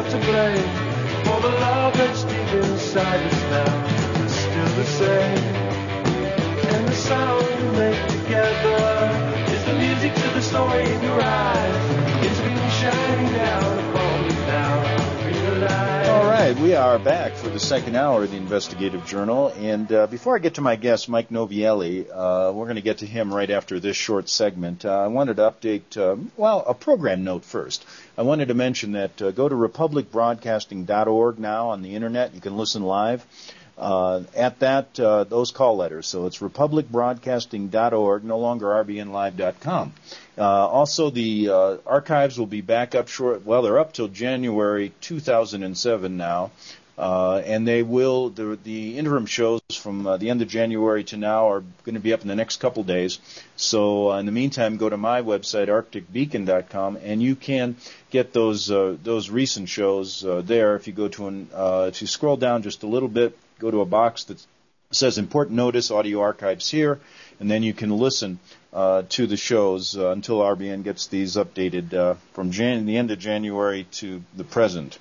to blame for the love that's deep inside us now. It's still the same. And the sound we make together is the music to the story in your eyes. It's been shining down upon me now. Realize. All right, we are back for the second hour of the Investigative Journal. And before I get to my guest, Mike Novielli, we're going to get to him right after this short segment. I wanted to update, a program note first. I wanted to mention that go to republicbroadcasting.org now on the Internet. You can listen live. At that, those call letters. So it's republicbroadcasting.org, no longer rbnlive.com. Also, the archives will be back up they're up till January 2007 now. And they will, the interim shows from the end of January to now are going to be up in the next couple days. So in the meantime, go to my website, arcticbeacon.com, and you can get those recent shows there. If you go to scroll down just a little bit, go to a box that says Important Notice, Audio Archives here, and then you can listen to the shows until RBN gets these updated from the end of January to the present.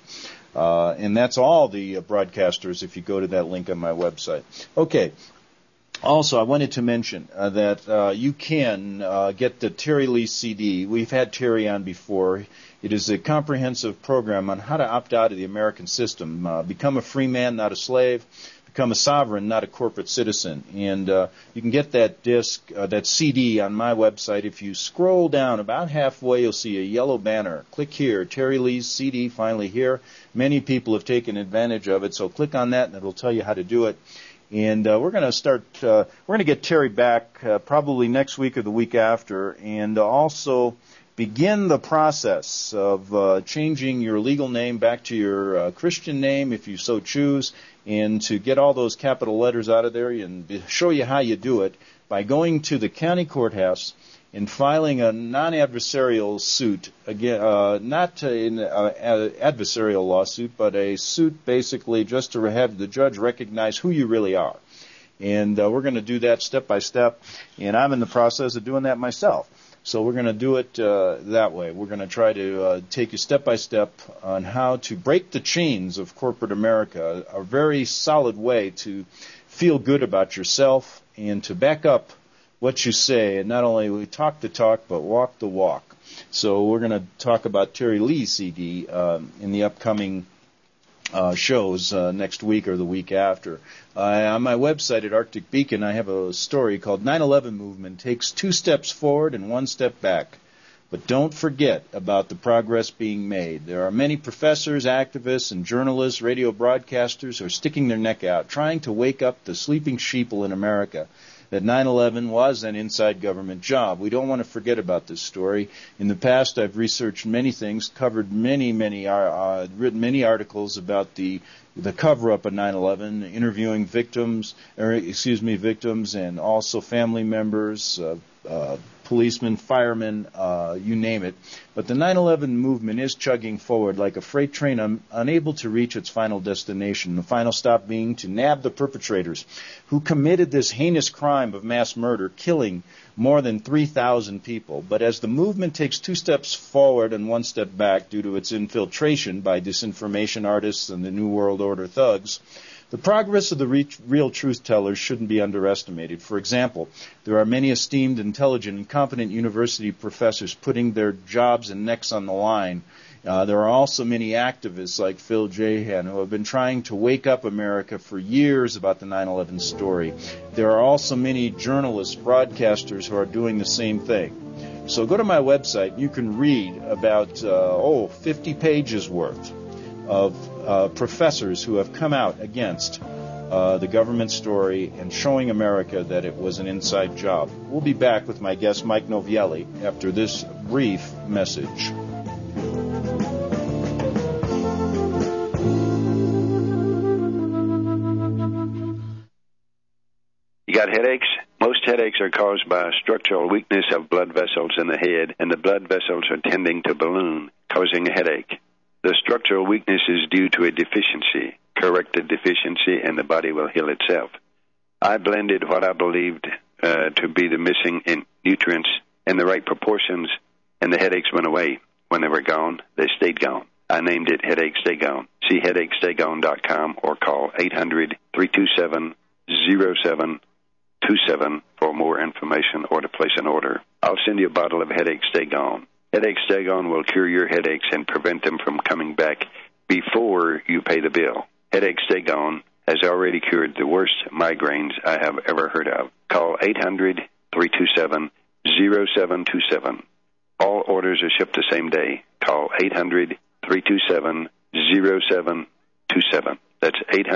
And that's all the broadcasters if you go to that link on my website. Okay. Also, I wanted to mention that you can get the Terry Lee CD. We've had Terry on before. It is a comprehensive program on how to opt out of the American system, become a free man, not a slave, become a sovereign, not a corporate citizen. And you can get that disc, that CD on my website. If you scroll down about halfway, you'll see a yellow banner. Click here, Terry Lee's CD, finally here. Many people have taken advantage of it, so click on that and it'll tell you how to do it. And we're going to get Terry back probably next week or the week after, and also begin the process of changing your legal name back to your Christian name if you so choose, and to get all those capital letters out of there and show you how you do it by going to the county courthouse and filing a non-adversarial suit, again, not an adversarial lawsuit, but a suit basically just to have the judge recognize who you really are. And we're going to do that step by step, and I'm in the process of doing that myself. So we're going to do it that way. We're going to try to take you step by step on how to break the chains of corporate America, a very solid way to feel good about yourself and to back up what you say, and not only we talk the talk, but walk the walk. So we're going to talk about Terry Lee's CD in the upcoming shows next week or the week after. On my website at Arctic Beacon, I have a story called 9/11 Movement Takes 2 Steps Forward and 1 Step Back. But don't forget about the progress being made. There are many professors, activists, and journalists, radio broadcasters who are sticking their neck out, trying to wake up the sleeping sheeple in America, that 9/11 was an inside government job. We don't want to forget about this story. In the past, I've researched many things, covered written many articles about the cover-up of 9/11, interviewing victims, and also family members, policemen, firemen, you name it. But the 9/11 movement is chugging forward like a freight train unable to reach its final destination, the final stop being to nab the perpetrators who committed this heinous crime of mass murder, killing more than 3,000 people. But as the movement takes 2 steps forward and 1 step back due to its infiltration by disinformation artists and the New World Order thugs, the progress of the real truth tellers shouldn't be underestimated. For example, there are many esteemed, intelligent, and competent university professors putting their jobs and necks on the line. There are also many activists like Phil Jahan who have been trying to wake up America for years about the 9/11 story. There are also many journalists, broadcasters who are doing the same thing. So go to my website. You can read about 50 pages worth of professors who have come out against the government story and showing America that it was an inside job. We'll be back with my guest, Mike Novielli, after this brief message. You got headaches? Most headaches are caused by a structural weakness of blood vessels in the head, and the blood vessels are tending to balloon, causing a headache. The structural weakness is due to a deficiency. Correct the deficiency, and the body will heal itself. I blended what I believed to be the missing nutrients in the right proportions, and the headaches went away. When they were gone, they stayed gone. I named it Headache Stay Gone. See headachestaygone.com or call 800-327-0727 for more information or to place an order. I'll send you a bottle of Headache Stay Gone. Headache Stay Gone will cure your headaches and prevent them from coming back before you pay the bill. Headache Stay Gone has already cured the worst migraines I have ever heard of. Call 800-327-0727. All orders are shipped the same day. Call 800-327-0727. That's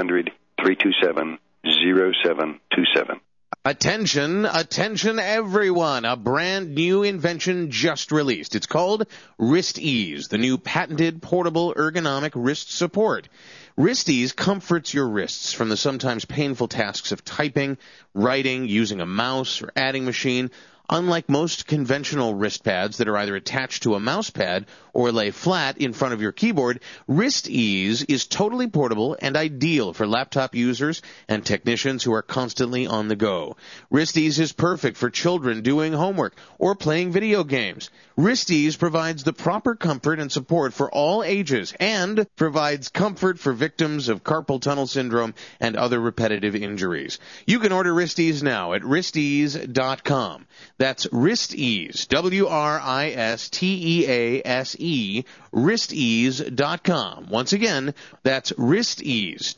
800-327-0727. Attention, attention everyone. A brand new invention just released. It's called Wrist Ease, the new patented portable ergonomic wrist support. Wrist Ease comforts your wrists from the sometimes painful tasks of typing, writing, using a mouse, or adding machine. Unlike most conventional wrist pads that are either attached to a mouse pad or lay flat in front of your keyboard, Wrist Ease is totally portable and ideal for laptop users and technicians who are constantly on the go. Wrist Ease is perfect for children doing homework or playing video games. Wrist Ease provides the proper comfort and support for all ages and provides comfort for victims of carpal tunnel syndrome and other repetitive injuries. You can order Wrist Ease now at wristease.com. That's Wrist Ease, WRISTEASE, wristease.com. Once again, that's Wrist Ease,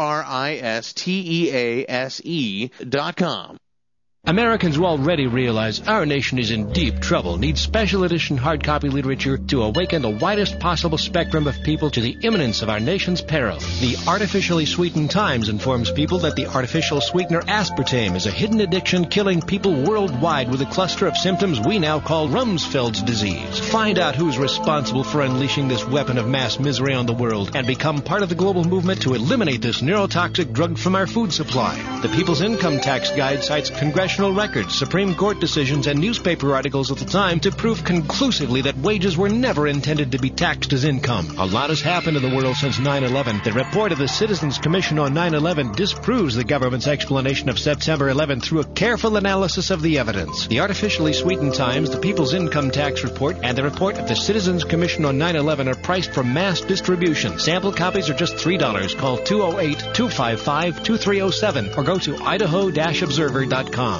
WRISTEASE.com. Americans will already realize our nation is in deep trouble, needs special edition hard copy literature to awaken the widest possible spectrum of people to the imminence of our nation's peril. The Artificially Sweetened Times informs people that the artificial sweetener aspartame is a hidden addiction killing people worldwide with a cluster of symptoms we now call Rumsfeld's disease. Find out who's responsible for unleashing this weapon of mass misery on the world and become part of the global movement to eliminate this neurotoxic drug from our food supply. The People's Income Tax Guide cites congressional records, Supreme Court decisions, and newspaper articles at the time to prove conclusively that wages were never intended to be taxed as income. A lot has happened in the world since 9/11. The report of the Citizens Commission on 9/11 disproves the government's explanation of September 11 through a careful analysis of the evidence. The Artificially Sweetened Times, the People's Income Tax Report, and the report of the Citizens Commission on 9/11 are priced for mass distribution. Sample copies are just $3. Call 208-255-2307 or go to idaho-observer.com.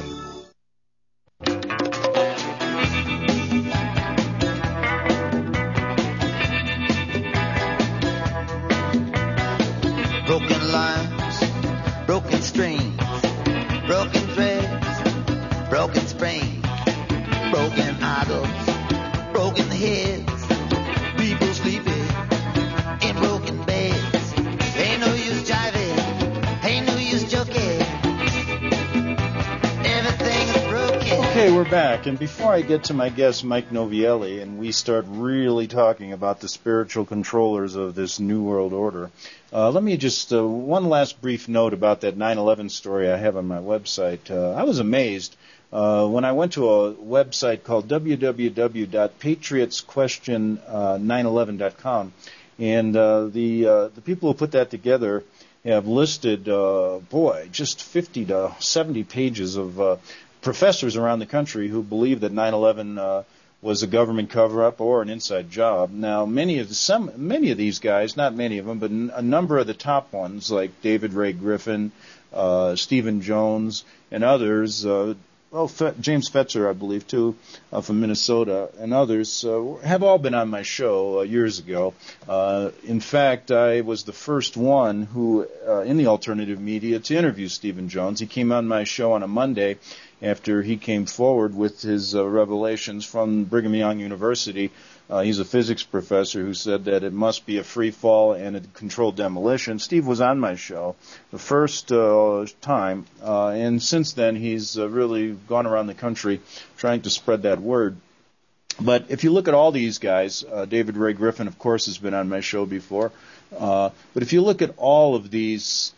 Broken lines, broken strings, broken threads, broken springs, broken idols, broken heads, people sleeping in broken beds. Ain't no use jiving, ain't no use joking. Everything is broken. Okay, we're back, and before I get to my guest, Mike Novielli, and we start really talking about the spiritual controllers of this New World Order, let me just, one last brief note about that 9/11 story I have on my website. I was amazed when I went to a website called www.patriotsquestion911.com, and the people who put that together have listed, just 50 to 70 pages of professors around the country who believe that 9/11 was a government cover-up or an inside job. Now, many of these guys, not many of them, but a number of the top ones, like David Ray Griffin, Stephen Jones, and others, James Fetzer, I believe, too, from Minnesota, and others, have all been on my show years ago. In fact, I was the first one who, in the alternative media, to interview Stephen Jones. He came on my show on a Monday after he came forward with his revelations from Brigham Young University. He's a physics professor who said that it must be a free fall and a controlled demolition. Steve was on my show the first time, and since then he's really gone around the country trying to spread that word. But if you look at all these guys, David Ray Griffin, of course, has been on my show before, but if you look at all of these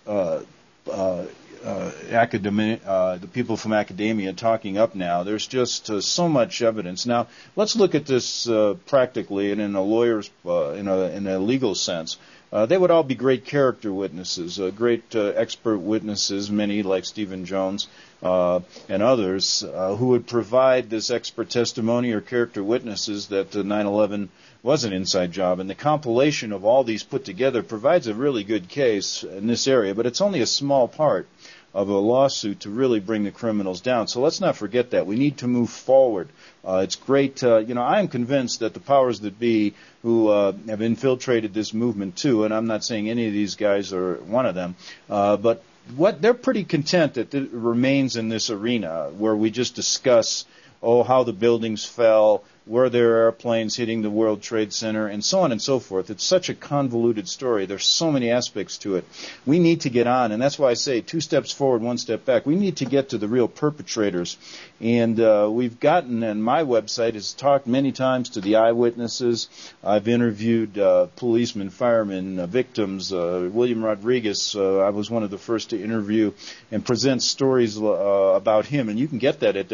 the people from academia talking up now, there's just so much evidence. Now, let's look at this practically and in a lawyer's, in a legal sense. they would all be great character witnesses, great expert witnesses, many like Stephen Jones and others, who would provide this expert testimony or character witnesses that 9/11 was an inside job. And the compilation of all these put together provides a really good case in this area, but it's only a small part of a lawsuit to really bring the criminals down. So let's not forget that. We need to move forward. It's great. I am convinced that the powers that be who have infiltrated this movement too, and I'm not saying any of these guys are one of them, but they're pretty content that it remains in this arena where we just discuss, how the buildings fell, were there airplanes hitting the World Trade Center, and so on and so forth. It's such a convoluted story. There's so many aspects to it. We need to get on, and that's why I say 2 steps forward, 1 step back. We need to get to the real perpetrators. And we've gotten, and my website has talked many times to the eyewitnesses. I've interviewed policemen, firemen, victims. William Rodriguez, I was one of the first to interview and present stories about him. And you can get that at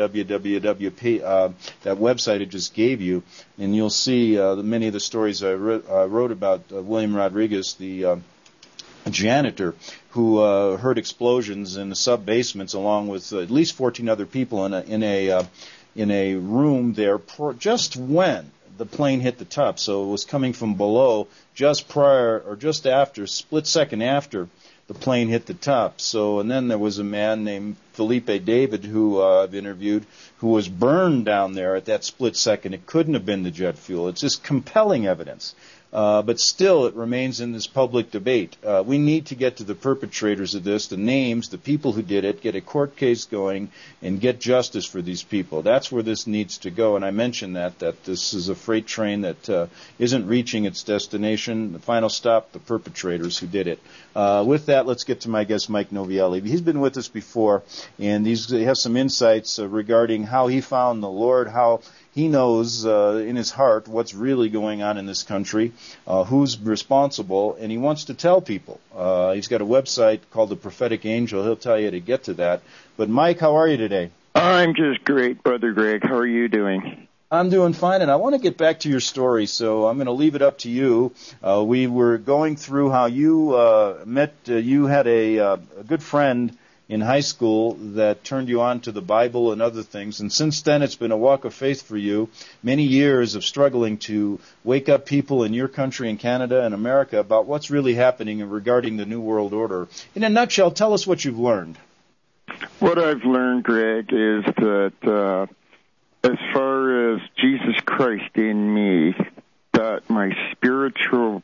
that website I just gave you, and you'll see many of the stories I wrote about William Rodriguez, the janitor who heard explosions in the sub-basements along with at least 14 other people in a room there just when the plane hit the top. So it was coming from below just prior or just after, split second after the plane hit the top. So, and then there was a man named Felipe David who I've interviewed who was burned down there at that split second. It couldn't have been the jet fuel. It's just compelling evidence. But still, it remains in this public debate. We need to get to the perpetrators of this, the names, the people who did it, get a court case going, and get justice for these people. That's where this needs to go. And I mentioned that this is a freight train that isn't reaching its destination. The final stop, the perpetrators who did it. With that, let's get to my guest, Mike Novielli. He's been with us before, and he has some insights regarding how he found the Lord, how he knows in his heart what's really going on in this country, who's responsible, and he wants to tell people. He's got a website called The Prophetic Angel. He'll tell you to get to that. But, Mike, how are you today? I'm just great, Brother Greg. How are you doing? I'm doing fine, and I want to get back to your story, so I'm going to leave it up to you. We were going through how you you had a good friend in high school that turned you on to the Bible and other things. And since then, it's been a walk of faith for you. Many years of struggling to wake up people in your country, in Canada and America, about what's really happening regarding the New World Order. In a nutshell, tell us what you've learned. What I've learned, Greg, is that as far as Jesus Christ in me, that my spiritual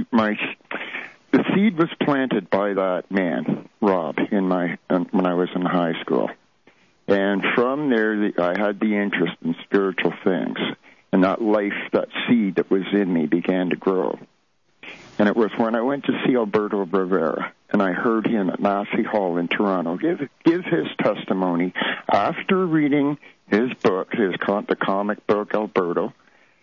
the seed was planted by that man, Rob, when I was in high school. And from there, I had the interest in spiritual things. And that life, that seed that was in me began to grow. And it was when I went to see Alberto Rivera, and I heard him at Massey Hall in Toronto give his testimony after reading his book, the comic book, Alberto,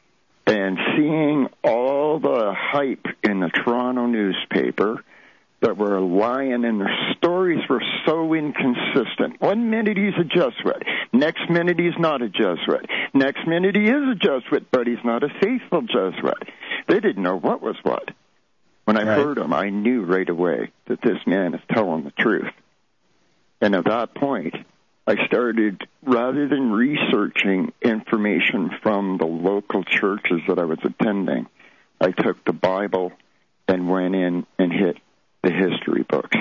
and seeing all the hype in the Toronto newspaper that were lying, and their stories were so inconsistent. 1 minute he's a Jesuit, next minute he's not a Jesuit, next minute he is a Jesuit, but he's not a faithful Jesuit. They didn't know what was what. When I heard him, I knew right away that this man is telling the truth. And at that point, I started, rather than researching information from the local churches that I was attending, I took the Bible and went in and hit the history books.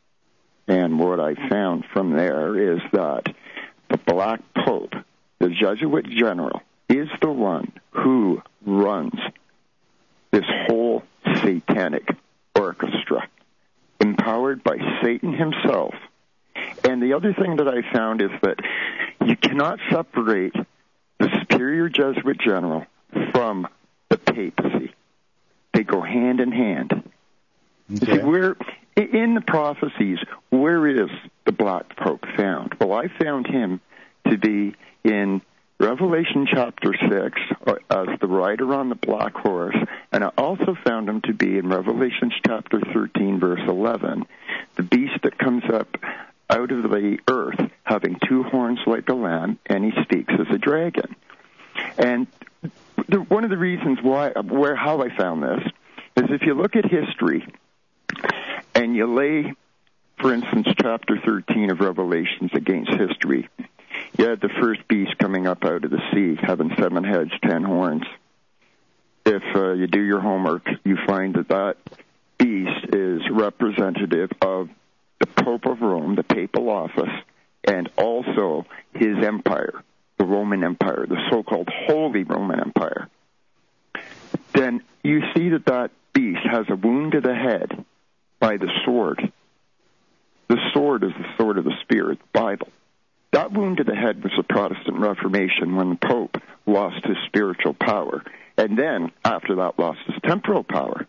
And what I found from there is that the Black Pope, the Jesuit general, is the one who runs this whole satanic orchestra, empowered by Satan himself. And the other thing that I found is that you cannot separate the superior Jesuit general from the papacy. They go hand in hand. Okay. See, where in the prophecies, where is the Black Pope found? Well, I found him to be in Revelation chapter 6 as the rider on the black horse, and I also found him to be in Revelation chapter 13, verse 11, the beast that comes up out of the earth, having 2 horns like a lamb, and he speaks as a dragon. And one of the reasons how I found this is if you look at history and you lay, for instance, chapter 13 of Revelations against history, you had the first beast coming up out of the sea, having 7 heads, 10 horns. If you do your homework, you find that beast is representative of the Pope of Rome, the papal office, and also his empire, the Roman Empire, the so-called Holy Roman Empire. Then you see that beast has a wound to the head by the sword. The sword is the sword of the Spirit, the Bible. That wound to the head was the Protestant Reformation, when the Pope lost his spiritual power, and then, after that, lost his temporal power.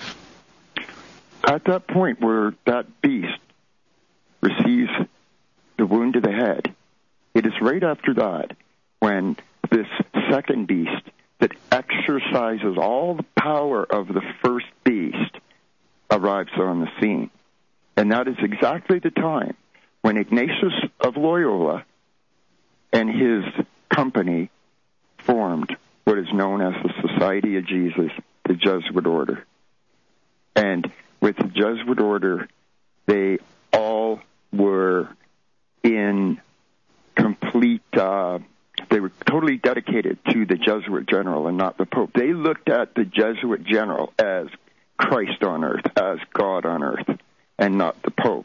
At that point where that beast receives the wound to the head, it is right after that when this second beast that exercises all the power of the first beast arrives on the scene. And that is exactly the time when Ignatius of Loyola and his company formed what is known as the Society of Jesus, the Jesuit order. And with the Jesuit order, they all were in complete, they were totally dedicated to the Jesuit general and not the Pope. They looked at the Jesuit general as Christ on earth, as God on earth, and not the Pope.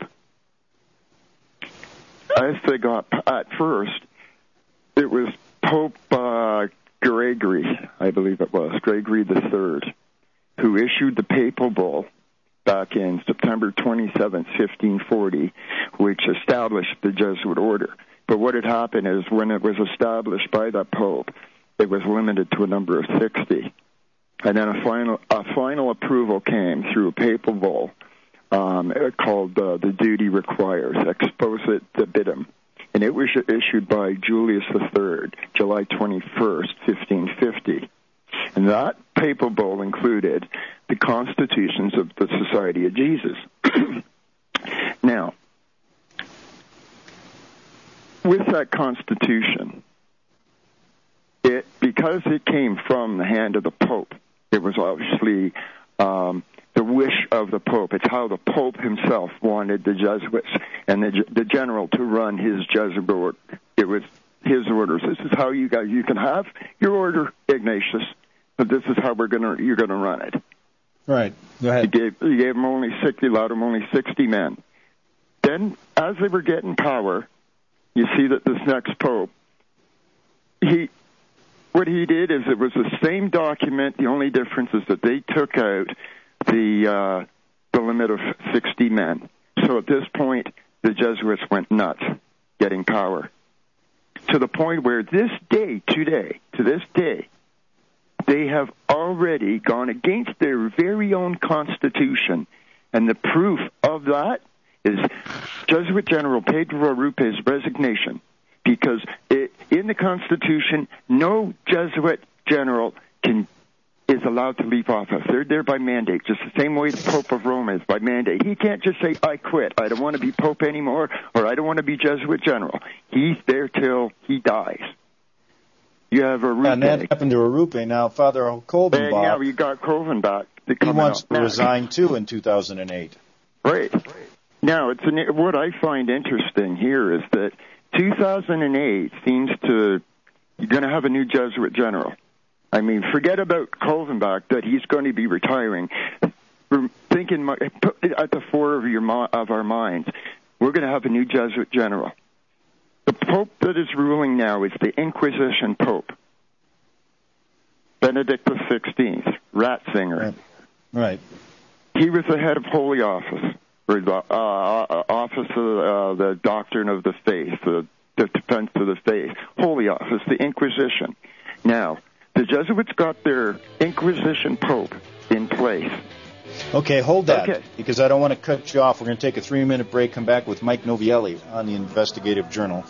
As they got, at first, it was Pope Gregory, I believe it was, Gregory III, who issued the papal bull back in September 27, 1540, which established the Jesuit order. But what had happened is when it was established by the Pope, it was limited to a number of 60. And then a final approval came through a papal bull called The Duty Requires, Exposit Debitum. And it was issued by Julius III, July 21st, 1550. And that papal bull included the constitutions of the Society of Jesus. Now, with that constitution, because it came from the hand of the Pope, it was obviously the wish of the Pope. It's how the Pope himself wanted the Jesuits and the general to run his Jesuit order. It was his orders. This is how you can have your order, Ignatius, but this is how you're gonna run it. Right. Go ahead. He gave them only 60, allowed them only 60 men. Then, as they were getting power, you see that this next Pope, what he did is it was the same document. The only difference is that they took out the limit of 60 men. So at this point, the Jesuits went nuts, getting power, to the point where to this day, they have already gone against their very own constitution. And the proof of that is Jesuit General Pedro Arrupe's resignation, because in the Constitution, no Jesuit general is allowed to leave office. They're there by mandate, just the same way the Pope of Rome is by mandate. He can't just say, I quit, I don't want to be Pope anymore, or I don't want to be Jesuit general. He's there till he dies. You have Arrupe. And that happened to Arrupe. Now, Father Kolbenbach. And now you got Kolbenbach. He wants to resign, too, in 2008. Right. Now, what I find interesting here is that 2008 seems to, you're going to have a new Jesuit general. I mean, forget about Kolbenbach, that he's going to be retiring. We're thinking, put it at the fore of our minds, we're going to have a new Jesuit general. The Pope that is ruling now is the Inquisition Pope, Benedict XVI, Ratzinger. Right. He was the head of Holy Office, or the Office of the Doctrine of the Faith, the Defense of the Faith, Holy Office, the Inquisition. Now, the Jesuits got their Inquisition Pope in place. Okay, hold that, because I don't want to cut you off. We're going to take a 3-minute break, come back with Mike Novielli on the Investigative Journal.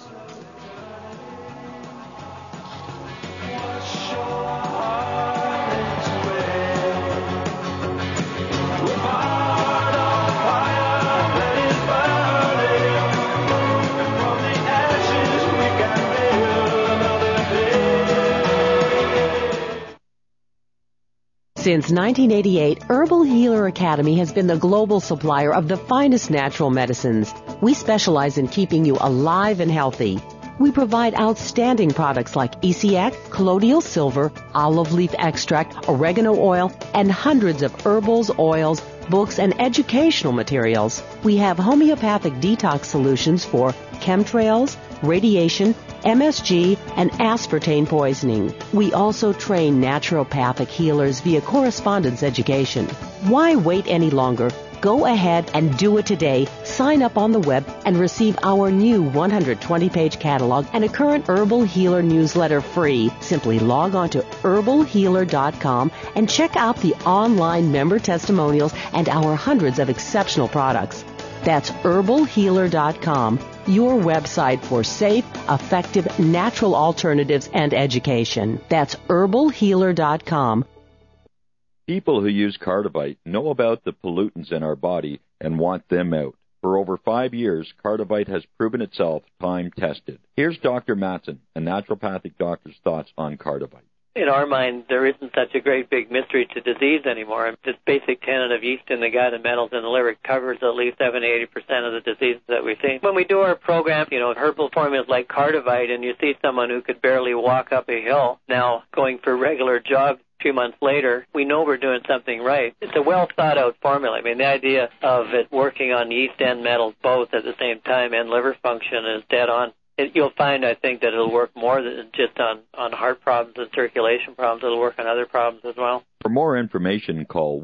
Since 1988, Herbal Healer Academy has been the global supplier of the finest natural medicines. We specialize in keeping you alive and healthy. We provide outstanding products like ECX, colloidal silver, olive leaf extract, oregano oil, and hundreds of herbals, oils, books, and educational materials. We have homeopathic detox solutions for chemtrails, radiation, MSG, and aspartame poisoning. We also train naturopathic healers via correspondence education. Why wait any longer? Go ahead and do it today. Sign up on the web and receive our new 120-page catalog and a current Herbal Healer newsletter free. Simply log on to herbalhealer.com and check out the online member testimonials and our hundreds of exceptional products. That's herbalhealer.com, your website for safe, effective, natural alternatives and education. That's herbalhealer.com. People who use Cardivite know about the pollutants in our body and want them out. For over 5 years, Cardivite has proven itself time-tested. Here's Dr. Matson, a naturopathic doctor's thoughts on Cardivite. In our mind, there isn't such a great big mystery to disease anymore. This basic tenet of yeast in the gut and metals in the liver covers at least 70-80% of the diseases that we see. When we do our program, herbal formulas like Cardivite, and you see someone who could barely walk up a hill now going for regular jogs, 2 months later, we know we're doing something right. It's a well-thought-out formula. I mean, the idea of it working on yeast and metals both at the same time and liver function is dead on. You'll find, I think, that it'll work more than just on heart problems and circulation problems. It'll work on other problems as well. For more information, call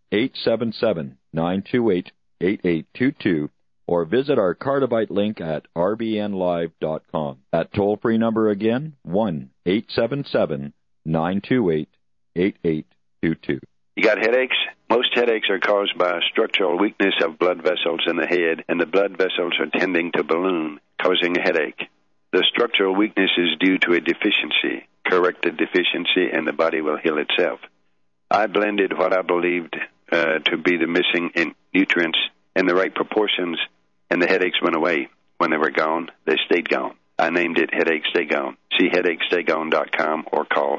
1-877-928-8822 or visit our Cardivite link at rbnlive.com. That toll-free number again, 1-877-928-8822. You got headaches? Most headaches are caused by a structural weakness of blood vessels in the head, and the blood vessels are tending to balloon, causing a headache. The structural weakness is due to a deficiency. Correct the deficiency, and the body will heal itself. I blended what I believed to be the missing nutrients in the right proportions, and the headaches went away. When they were gone, they stayed gone. I named it Headache Stay Gone. See headachestay.com or call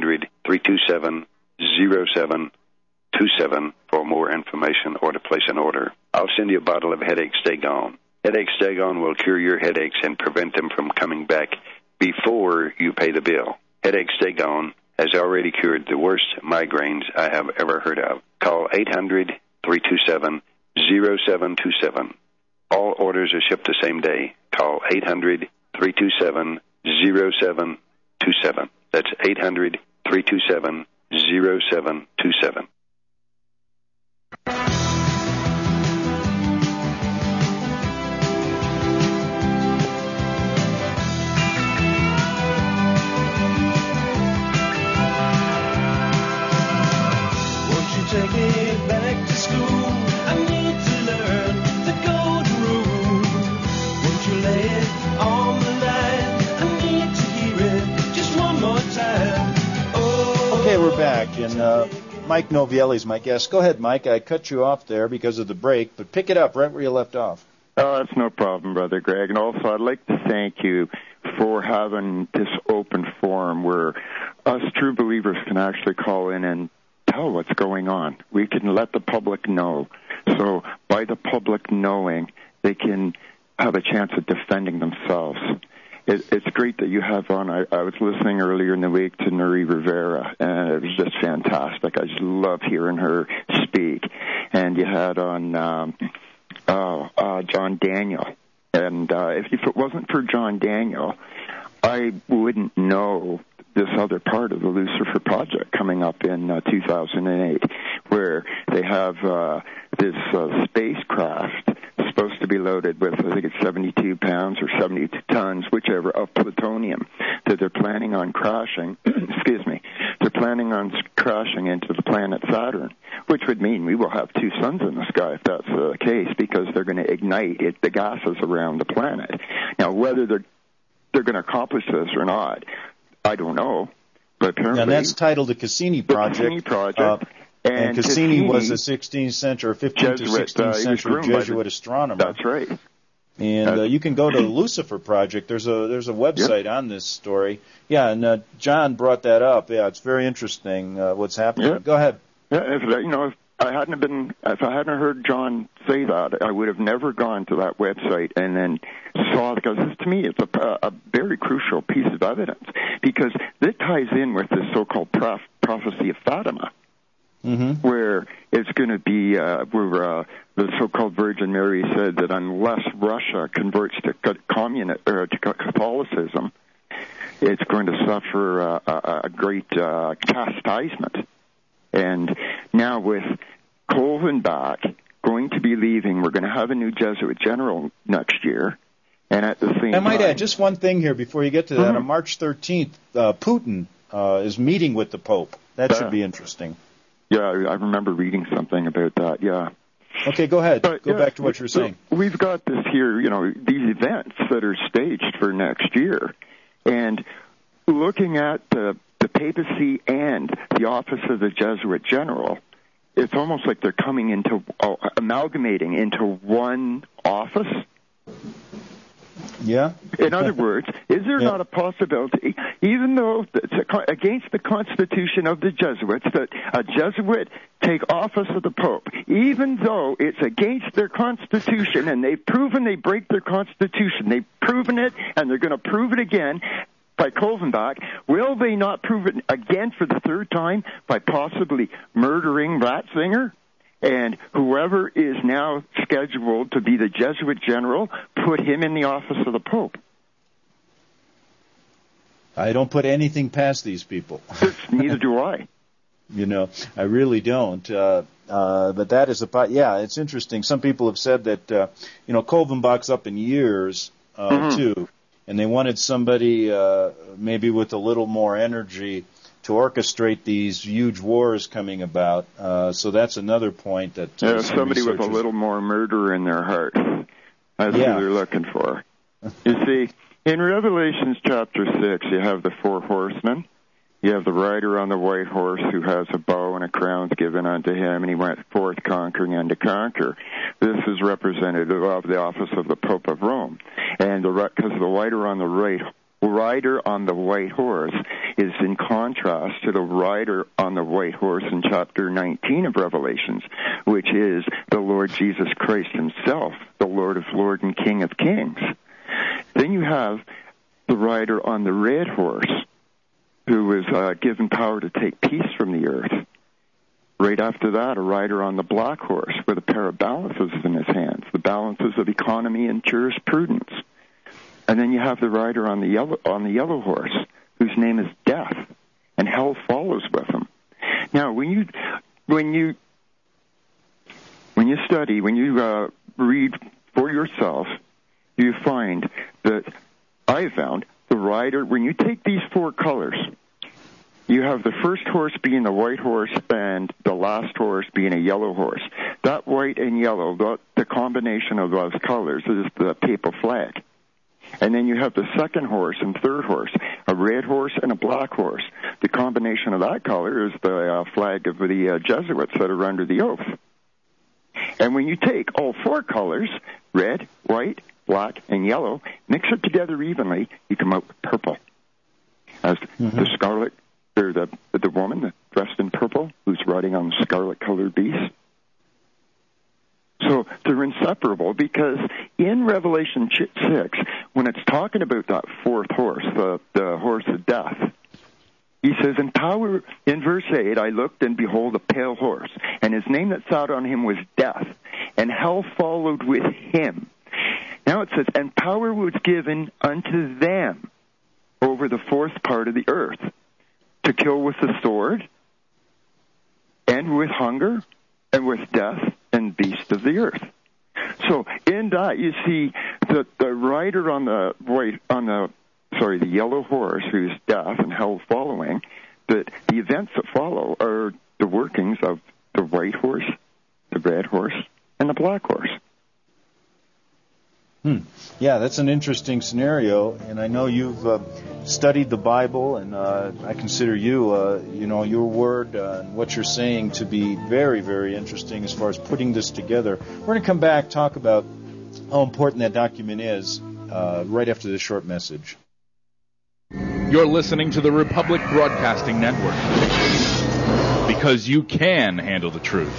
800-327-0727 for more information or to place an order. I'll send you a bottle of Headache Stay Gone. Headache Stay Gone will cure your headaches and prevent them from coming back before you pay the bill. Headache Stay Gone has already cured the worst migraines I have ever heard of. Call 800-327-0727. All orders are shipped the same day. Call 800-327-0727. That's 800-327-0727. Take me back to school. I need to learn the golden rule. Won't you lay it on the line? I need to hear it just one more time. Oh. Okay, we're back, and Mike Novielli's my guest. Go ahead, Mike. I cut you off there because of the break, but pick it up right where you left off. Oh, that's no problem, Brother Greg. And also, I'd like to thank you for having this open forum where us true believers can actually call in and tell what's going on. We can let the public know. So by the public knowing, they can have a chance of defending themselves. It's great that you have on. I was listening earlier in the week to Nuri Rivera, and it was just fantastic. I just love hearing her speak. And you had on John Daniel. And if it wasn't for John Daniel, I wouldn't know this other part of the Lucifer Project coming up in 2008, where they have this spacecraft supposed to be loaded with, I think it's 72 pounds or 72 tons, whichever, of plutonium that they're planning on crashing, excuse me, they're planning on crashing into the planet Saturn, which would mean we will have two suns in the sky if that's the case, because they're going to ignite the gases around the planet. Now, whether they're going to accomplish this or not, I don't know, but apparently... And that's titled the Cassini Project. The Cassini Project. And Cassini was a 16th century, or 15th to 16th century Jesuit astronomer. That's right. And you can go to the Lucifer Project. There's a website on this story. Yeah, and John brought that up. Yeah, it's very interesting what's happening. Yep. Go ahead. Yeah, if I hadn't heard John say that, I would have never gone to that website and then saw, because to me it's a very crucial piece of evidence, because it ties in with this so-called prophecy of Fatima, where it's going to be where the so-called Virgin Mary said that unless Russia converts to Catholicism, it's going to suffer a great chastisement. And now with Kolvenbach going to be leaving, we're going to have a new Jesuit general next year. And at the same time... I might add just one thing here before you get to that. On March 13th, Putin is meeting with the Pope. That should be interesting. Yeah, I remember reading something about that, yeah. Okay, go ahead. Go back to what you're saying. We've got this here, these events that are staged for next year. And looking at the papacy and the office of the Jesuit general, it's almost like they're coming into, amalgamating into one office. Yeah. In other words, is there not a possibility, even though it's against the Constitution of the Jesuits, that a Jesuit take office of the Pope, even though it's against their Constitution, and they've proven they break their Constitution, they've proven it, and they're going to prove it again by Kolvenbach, will they not prove it again for the third time by possibly murdering Ratzinger? And whoever is now scheduled to be the Jesuit general, put him in the office of the Pope. I don't put anything past these people. Neither do I. I really don't. But that is it's interesting. Some people have said that, Kolvenbach's up in years, too. And they wanted somebody maybe with a little more energy to orchestrate these huge wars coming about. So that's another point that... somebody with a little more murder in their heart. That's who they're looking for. You see, in Revelations chapter 6, you have the four horsemen. You have the rider on the white horse who has a bow and a crown given unto him, and he went forth conquering and to conquer. This is representative of the office of the Pope of Rome. And because the rider on the white horse is in contrast to the rider on the white horse in chapter 19 of Revelations, which is the Lord Jesus Christ himself, the Lord of Lords and King of Kings. Then you have the rider on the red horse, who was given power to take peace from the earth. Right after that, a rider on the black horse with a pair of balances in his hands, the balances of economy and jurisprudence. And then you have the rider on the yellow horse, whose name is Death, and hell follows with him. Now, when you study, when you read for yourself, you find that I found the rider, when you take these four colors, you have the first horse being the white horse and the last horse being a yellow horse. That white and yellow, the combination of those colors is the papal flag. And then you have the second horse and third horse, a red horse and a black horse. The combination of that color is the flag of the Jesuits that are under the oath. And when you take all four colors, red, white, black, and yellow, mix it together evenly, you come out with purple. As the scarlet, or the woman dressed in purple who's riding on the scarlet-colored beast. So they're inseparable, because in Revelation 6, when it's talking about that fourth horse, the horse of death, he says, in verse 8, I looked, and behold, a pale horse, and his name that sat on him was Death, and hell followed with him. Now it says, and power was given unto them over the fourth part of the earth, to kill with the sword, and with hunger, and with death, and beast of the earth. So in that you see that the rider on the yellow horse, who's death and hell following, that the events that follow are the workings of the white horse, the red horse, and the black horse. Yeah, that's an interesting scenario, and I know you've studied the Bible, and I consider your word and what you're saying to be very, very interesting as far as putting this together. We're going to come back, talk about how important that document is right after this short message. You're listening to the Republic Broadcasting Network. because you can handle the truth.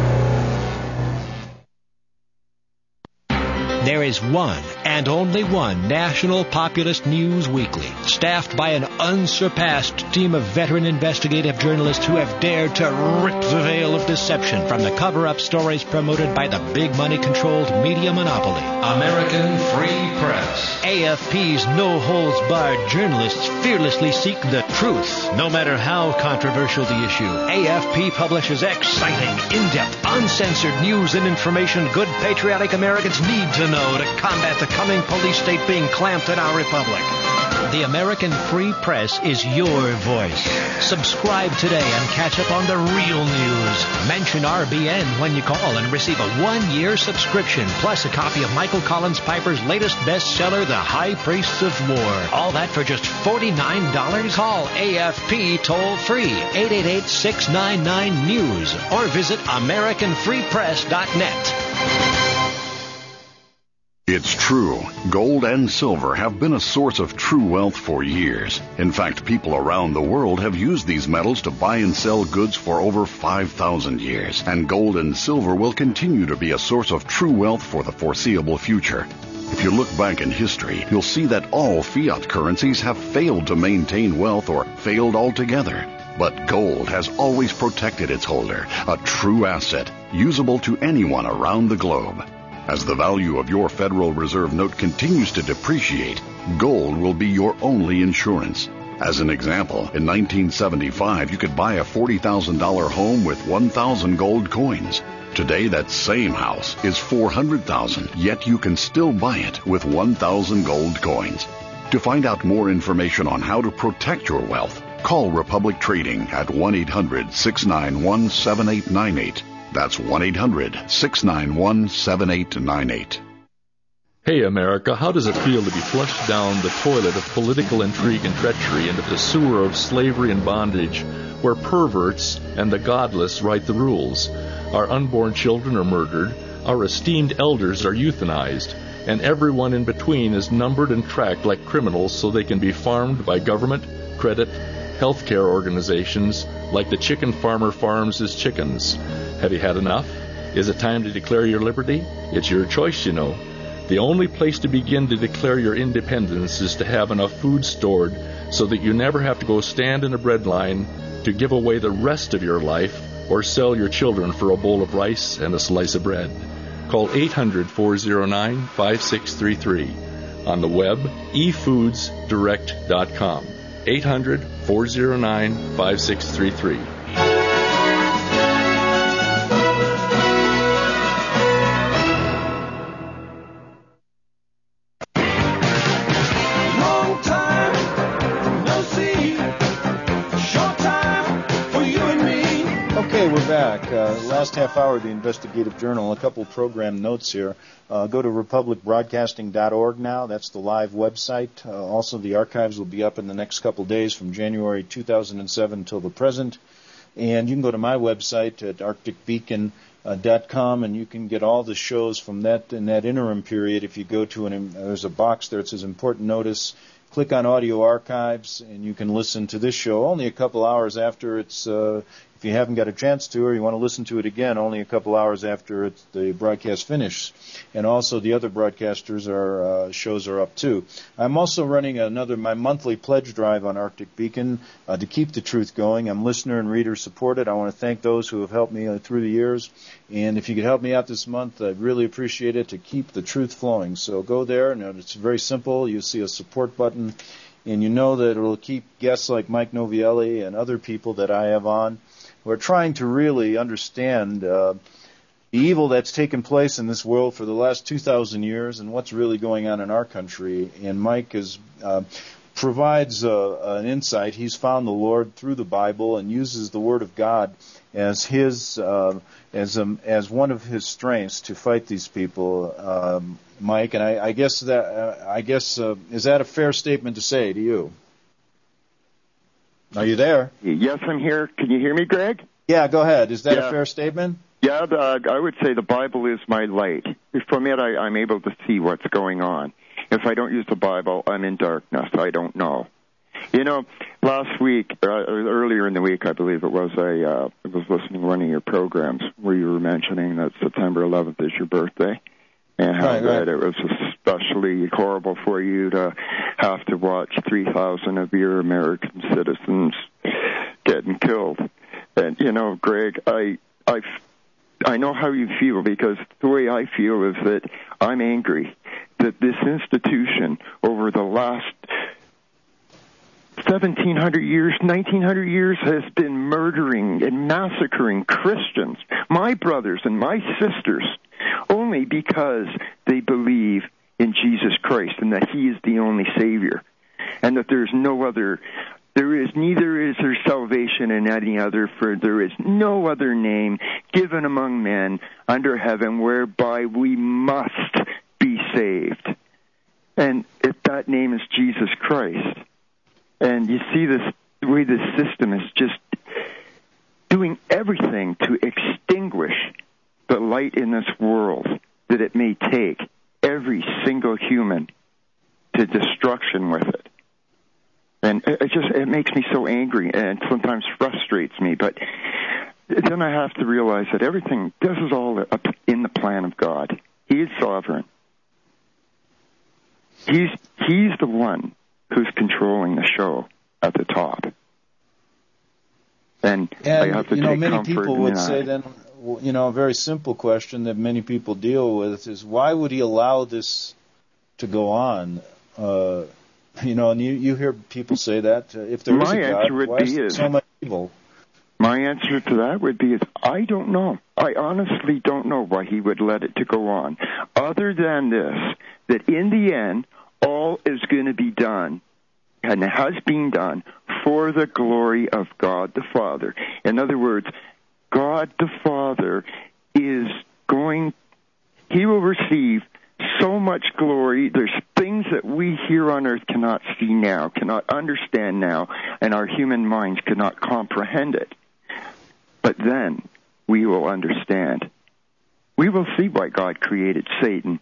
There is one and only one National Populist News Weekly, staffed by an unsurpassed team of veteran investigative journalists who have dared to rip the veil of deception from the cover-up stories promoted by the big money-controlled media monopoly. American Free Press. AFP's no-holds-barred journalists fearlessly seek the truth, no matter how controversial the issue. AFP publishes exciting, in-depth, uncensored news and information good patriotic Americans need to know to combat the coming police state being clamped in our republic. The American Free Press is your voice. Subscribe today and catch up on the real news. Mention RBN when you call and receive a 1-year subscription, plus a copy of Michael Collins Piper's latest bestseller, The High Priests of War. All that for just $49? Call AFP toll-free, 888-699-NEWS, or visit AmericanFreePress.net. It's true. Gold and silver have been a source of true wealth for years. In fact, people around the world have used these metals to buy and sell goods for over 5,000 years. And gold and silver will continue to be a source of true wealth for the foreseeable future. If you look back in history, you'll see that all fiat currencies have failed to maintain wealth or failed altogether. But gold has always protected its holder, a true asset, usable to anyone around the globe. As the value of your Federal Reserve note continues to depreciate, gold will be your only insurance. As an example, in 1975, you could buy a $40,000 home with 1,000 gold coins. Today, that same house is $400,000, yet you can still buy it with 1,000 gold coins. To find out more information on how to protect your wealth, call Republic Trading at 1-800-691-7898. That's 1-800-691-7898. Hey, America, how does it feel to be flushed down the toilet of political intrigue and treachery into the sewer of slavery and bondage, where perverts and the godless write the rules? Our unborn children are murdered, our esteemed elders are euthanized, and everyone in between is numbered and tracked like criminals so they can be farmed by government, credit, healthcare organizations like the chicken farmer farms his chickens. Have you had enough? Is it time to declare your liberty? It's your choice, you know. The only place to begin to declare your independence is to have enough food stored so that you never have to go stand in a bread line to give away the rest of your life or sell your children for a bowl of rice and a slice of bread. Call 800-409-5633. On the web, efoodsdirect.com. 800-409-5633. Last half hour of the Investigative Journal, a couple program notes here. Go to republicbroadcasting.org now. That's the live website. Also, the archives will be up in the next couple days from January 2007 until the present. And you can go to my website at arcticbeacon.com, and you can get all the shows from that in that interim period. If you go to there's a box there that says Important Notice. Click on Audio Archives, and you can listen to this show only a couple hours after it's, if you haven't got a chance to, or you want to listen to it again, only a couple hours after the broadcast finishes. And also the other broadcasters' shows are up too. I'm also running my monthly pledge drive on Arctic Beacon to keep the truth going. I'm listener and reader supported. I want to thank those who have helped me through the years. And if you could help me out this month, I'd really appreciate it to keep the truth flowing. So go there, and it's very simple. You'll see a support button, and you know that it will keep guests like Mike Novielli and other people that I have on. We're trying to really understand the evil that's taken place in this world for the last 2,000 years and what's really going on in our country. And Mike provides an insight. He's found the Lord through the Bible and uses the Word of God as his as one of his strengths to fight these people, Mike. And I guess is that a fair statement to say to you? Are you there? Yes, I'm here. Can you hear me, Greg? Yeah, go ahead. Is that a fair statement? Yeah, I would say the Bible is my light. From it, I'm able to see what's going on. If I don't use the Bible, I'm in darkness. I don't know. You know, last week, earlier in the week, I believe it was, I was listening to one of your programs where you were mentioning that September 11th is your birthday, and how that it was especially horrible for you to have to watch 3,000 of your American citizens getting killed. And, you know, Greg, I know how you feel, because the way I feel is that I'm angry that this institution over the last 1,700 years, 1,900 years has been murdering and massacring Christians, my brothers and my sisters, only because they believe in Jesus Christ and that He is the only Savior, and that there's no other. Neither is there salvation in any other, for there is no other name given among men under heaven whereby we must be saved. And if that name is Jesus Christ. And you see this, the way this system is just doing everything to extinguish the light in this world, that it may take every single human to destruction with it. And it makes me so angry, and sometimes frustrates me. But then I have to realize that this is all in the plan of God. He is sovereign. He's the one who's controlling the show at the top. And I have to take many comfort people in would that. say then, a very simple question that many people deal with is, why would He allow this to go on? And you hear people say that, if there is a God, why is there so much evil? My answer to that would be, I don't know. I honestly don't know why He would let it to go on, other than this, that in the end, all is going to be done, and it has been done, for the glory of God the Father. In other words, God the Father He will receive so much glory. There's things that we here on earth cannot see now, cannot understand now, and our human minds cannot comprehend it. But then we will understand. We will see why God created Satan,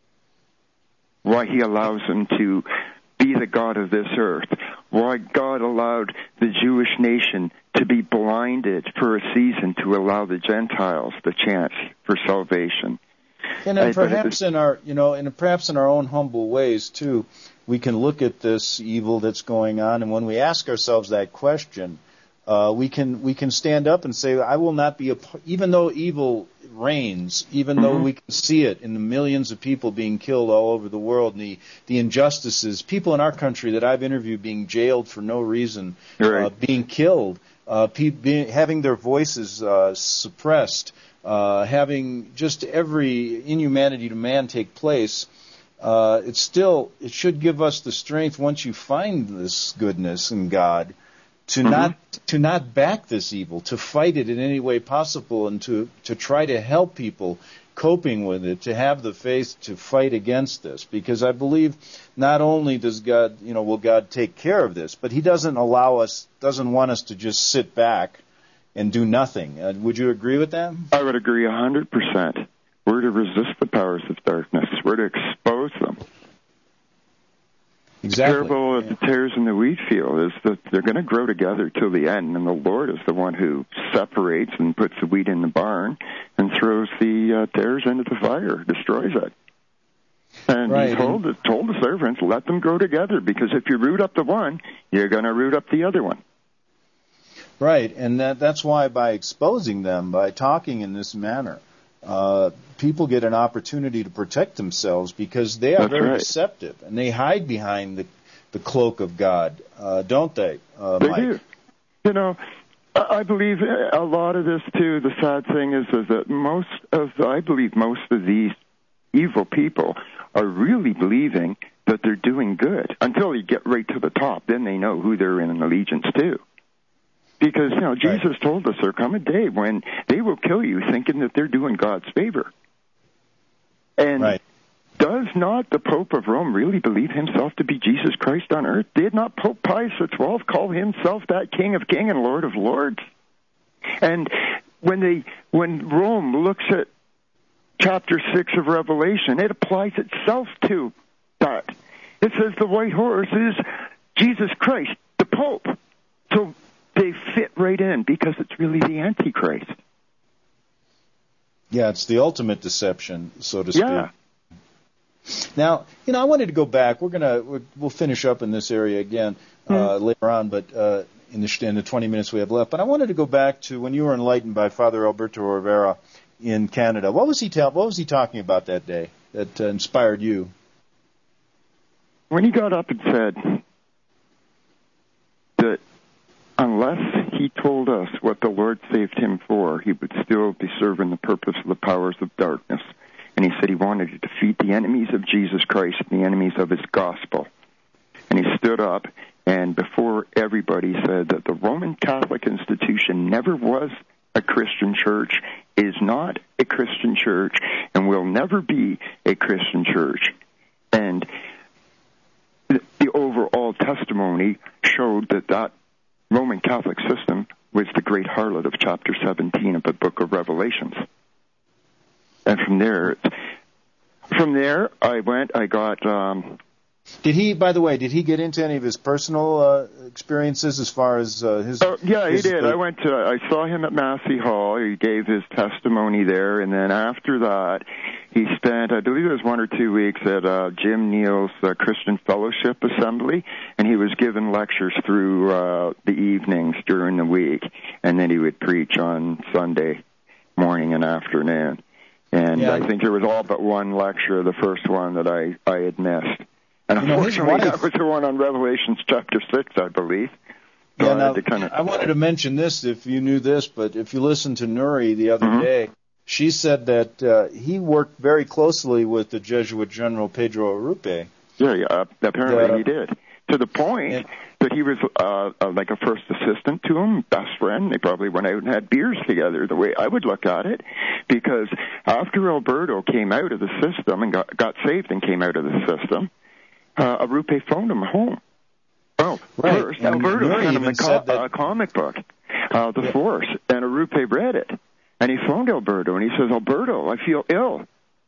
why He allows him to be the God of this earth, why God allowed the Jewish nation to be blinded for a season to allow the Gentiles the chance for salvation. And perhaps in our own humble ways too, we can look at this evil that's going on, and when we ask ourselves that question, we can stand up and say, I will not be even though evil reigns, even though we can see it in the millions of people being killed all over the world, and the injustices, people in our country that I've interviewed being jailed for no reason, being killed, having their voices suppressed, having just every inhumanity to man take place, it should give us the strength, once you find this goodness in God, to not back this evil, to fight it in any way possible, and to try to help people coping with it, to have the faith to fight against this. Because I believe not only does God, will God take care of this, but He doesn't want us to just sit back and do nothing. Would you agree with that? I would agree 100%. We're to resist the powers of darkness. We're to expose them. Exactly. The parable of the tares in the wheat field is that they're going to grow together till the end, and the Lord is the one who separates and puts the wheat in the barn and throws the tares into the fire, destroys it. And He told the servants, let them grow together, because if you root up the one, you're going to root up the other one. Right, and that's why by exposing them, by talking in this manner, people get an opportunity to protect themselves, because they are very deceptive, and they hide behind the cloak of God, don't they, Mike? They do. I believe a lot of this, too, the sad thing is that most of these evil people are really believing that they're doing good, until you get right to the top. Then they know who they're in allegiance to. Because, Jesus told us there'll come a day when they will kill you thinking that they're doing God's favor. And does not the Pope of Rome really believe himself to be Jesus Christ on earth? Did not Pope Pius XII call himself that King of Kings and Lord of Lords? And when Rome looks at chapter 6 of Revelation, it applies itself to that. It says the white horse is Jesus Christ, Pope. So they fit right in because it's really the Antichrist. Yeah, it's the ultimate deception, so to speak. Yeah. Now, I wanted to go back. We'll finish up in this area again later on, but in the 20 minutes we have left. But I wanted to go back to when you were enlightened by Father Alberto Rivera in Canada. What was he talking about that day that inspired you? When he got up and said that unless he told us what the Lord saved him for, he would still be serving the purpose of the powers of darkness. And he said he wanted to defeat the enemies of Jesus Christ and the enemies of his gospel. And he stood up and before everybody said that the Roman Catholic institution never was a Christian church, is not a Christian church, and will never be a Christian church. And the overall testimony showed that Roman Catholic system was the great harlot of chapter 17 of the book of Revelations. And from there I got... Did he get into any of his personal experiences as far as his... yeah, he did. I saw him at Massey Hall. He gave his testimony there, and then after that, he spent, I believe it was 1 or 2 weeks at Jim Neal's Christian Fellowship Assembly, and he was given lectures through the evenings during the week, and then he would preach on Sunday morning and afternoon. And I think there was all but one lecture, the first one that I had missed. And unfortunately, that was the one on Revelations chapter 6, I believe. So I wanted to mention this, if you knew this, but if you listened to Nuri the other day, she said that he worked very closely with the Jesuit General Pedro Arrupe. Yeah, apparently he did. To the point that he was like a first assistant to him, best friend. They probably went out and had beers together, the way I would look at it. Because after Alberto came out of the system and got saved and came out of the system, Arrupe phoned him home. Well, first, Alberto sent him a comic book, The Force, and Arrupe read it. And he phoned Alberto, and he says, Alberto, I feel ill.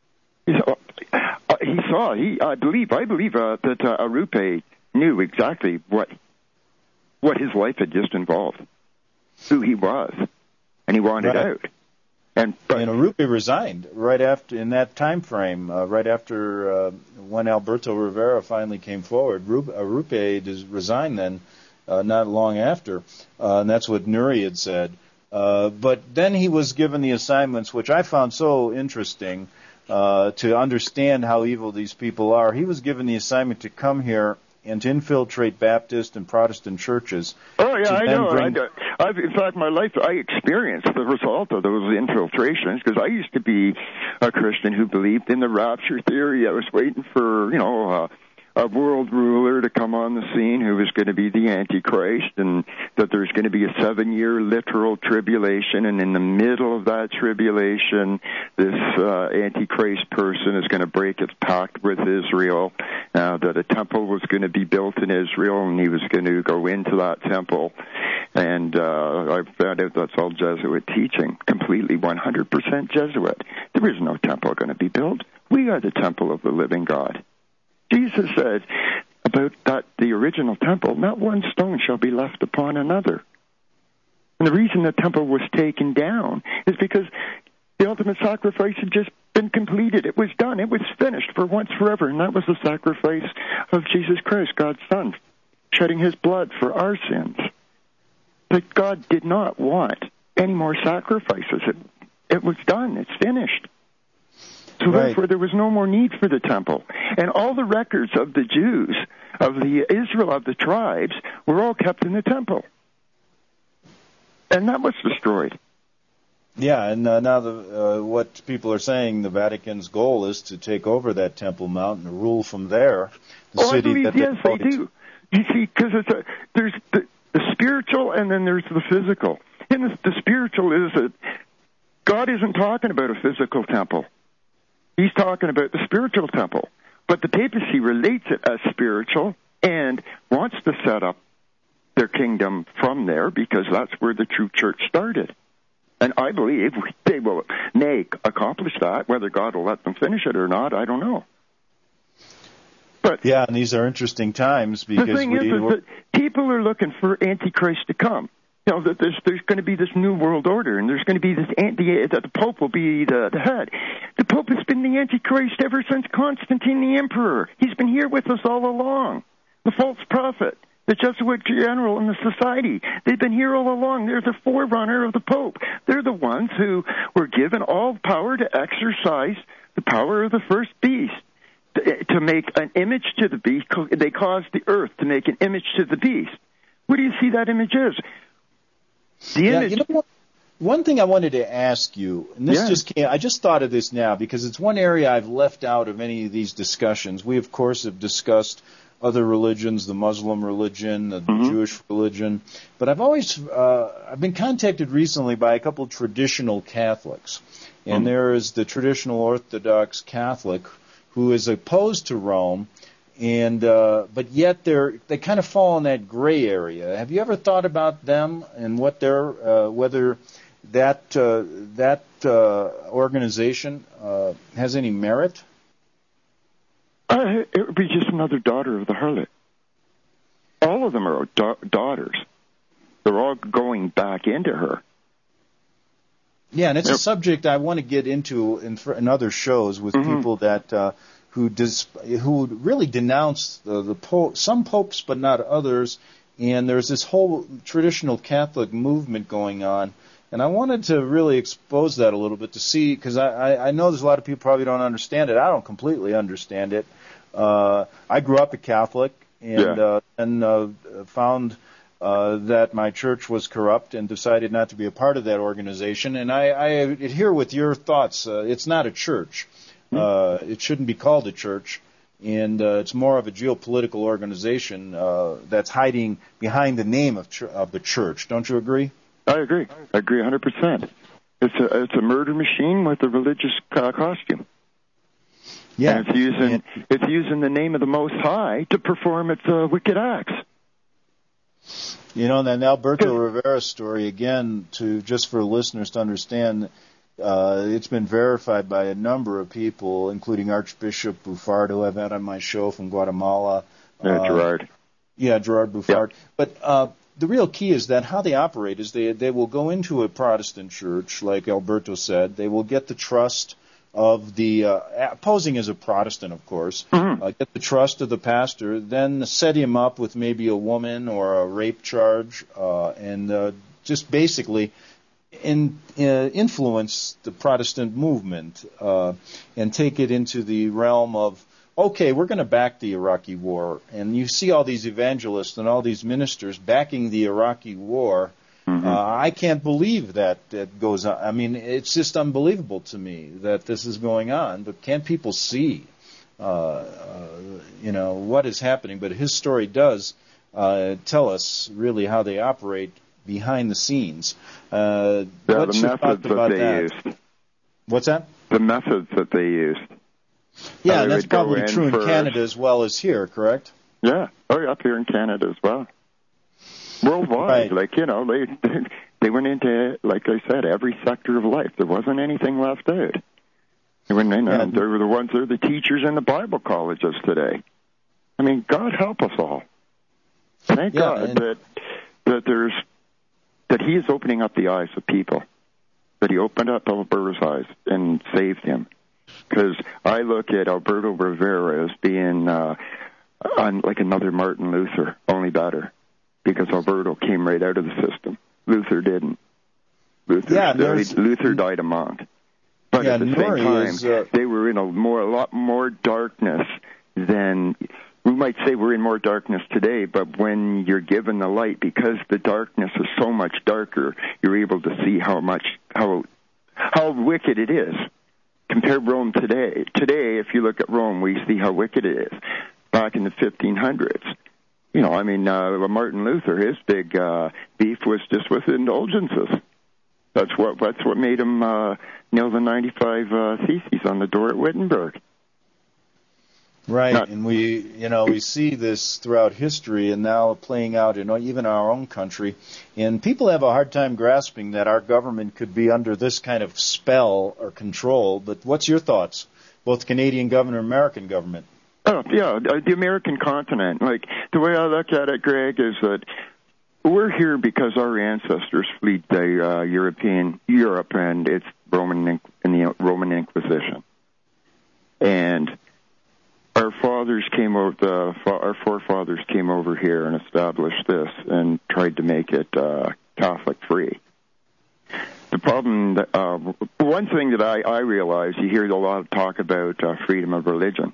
I believe that Arrupe knew exactly what his life had just involved, who he was, and he wanted out. And Arrupe resigned right after, in that time frame, right after when Alberto Rivera finally came forward. Arrupe resigned then, not long after, and that's what Nuri had said. But then he was given the assignments, which I found so interesting, to understand how evil these people are. He was given the assignment to come here and to infiltrate Baptist and Protestant churches. Oh, yeah, I know. In fact, my life, I experienced the result of those infiltrations, because I used to be a Christian who believed in the rapture theory. I was waiting for, a world ruler to come on the scene who was going to be the Antichrist, and that there's going to be a 7-year literal tribulation, and in the middle of that tribulation, this Antichrist person is going to break its pact with Israel, that a temple was going to be built in Israel, and he was going to go into that temple. And I found out that's all Jesuit teaching, completely 100% Jesuit. There is no temple going to be built. We are the temple of the living God. Jesus said about that the original temple, not one stone shall be left upon another. And the reason the temple was taken down is because the ultimate sacrifice had just been completed. It was done. It was finished for once forever. And that was the sacrifice of Jesus Christ, God's Son, shedding his blood for our sins. But God did not want any more sacrifices. It was done. It's finished. So therefore, there was no more need for the temple. And all the records of the Jews, of the Israel, of the tribes, were all kept in the temple. And that was destroyed. Yeah, and now what people are saying, the Vatican's goal is to take over that Temple Mount and rule from there. I believe, yes, they do. You see, because there's the spiritual and then there's the physical. And the spiritual is that God isn't talking about a physical temple. He's talking about the spiritual temple. But the papacy relates it as spiritual and wants to set up their kingdom from there because that's where the true church started. And I believe they may accomplish that. Whether God will let them finish it or not, I don't know. But yeah, and these are interesting times because the thing is that people are looking for Antichrist to come. You know, that there's going to be this new world order, and there's going to be this that the Pope will be the head. The Pope has been the Antichrist ever since Constantine the Emperor. He's been here with us all along. The false prophet, the Jesuit general, and the society. They've been here all along. They're the forerunner of the Pope. They're the ones who were given all power to exercise the power of the first beast. To make an image to the beast, they caused the earth to make an image to the beast. What do you see that image is? The image. You know what? One thing I wanted to ask you, and this just came, I just thought of this now because it's one area I've left out of any of these discussions. We, of course, have discussed other religions, the Muslim religion, the Jewish religion, but I've been contacted recently by a couple of traditional Catholics, and there is the traditional Orthodox Catholic who is opposed to Rome, and but yet they kind of fall in that gray area. Have you ever thought about them and what whether that organization has any merit? It would be just another daughter of the harlot. All of them are daughters. They're all going back into her. Yeah, and it's a subject I want to get into in other shows with people that who really denounce the Pope, some popes but not others. And there's this whole traditional Catholic movement going on. And I wanted to really expose that a little bit to see, because I know there's a lot of people probably don't understand it. I don't completely understand it. I grew up a Catholic and found that my church was corrupt and decided not to be a part of that organization. And I adhere with your thoughts. It's not a church. It shouldn't be called a church. And it's more of a geopolitical organization that's hiding behind the name of the church. Don't you agree? I agree. I agree 100%. It's a murder machine with a religious costume. Yeah, and it's using the name of the Most High to perform its wicked acts. You know, that Alberto Rivera story, again, just for listeners to understand, it's been verified by a number of people, including Archbishop Bufard, who I've had on my show from Guatemala. Gerard. Yeah, Gerard Bufard. Yeah. But the real key is that how they operate is they will go into a Protestant church, like Alberto said. They will get the trust of the posing as a Protestant, of course, get the trust of the pastor, then set him up with maybe a woman or a rape charge, and just basically influence the Protestant movement and take it into the realm of, okay, we're going to back the Iraqi war. And you see all these evangelists and all these ministers backing the Iraqi war. I can't believe that goes on. I mean, it's just unbelievable to me that this is going on. But can't people see, what is happening? But his story does tell us really how they operate behind the scenes. What's your thought about that? Used. What's that? The methods that they used. Yeah, and that's probably true in Canada as well as here, correct? Yeah. Oh, up here in Canada as well. Worldwide, right. They went into, like I said, every sector of life. There wasn't anything left out. They were the ones that are the teachers in the Bible colleges today. I mean, God help us all. Thank God that He is opening up the eyes of people. That He opened up Alberto's eyes and saved him. Because I look at Alberto Rivera as being like another Martin Luther, only better. Because Alberto came right out of the system. Luther didn't. Luther died a monk. But at the same time, they were in a lot more darkness than, we might say we're in more darkness today, but when you're given the light, because the darkness is so much darker, you're able to see how wicked it is. Compare Rome today. Today, if you look at Rome, we see how wicked it is. Back in the 1500s. Martin Luther, his big beef was just with indulgences. That's what made him nail the 95 Theses on the door at Wittenberg. Right, and we see this throughout history and now playing out in even our own country. And people have a hard time grasping that our government could be under this kind of spell or control. But what's your thoughts, both Canadian government and American government? Oh, yeah, the American continent. Like, the way I look at it, Greg, is that we're here because our ancestors fled the Europe and its Roman Inquisition. And our forefathers came over here and established this and tried to make it Catholic-free. The problem, one thing that I realize, you hear a lot of talk about freedom of religion.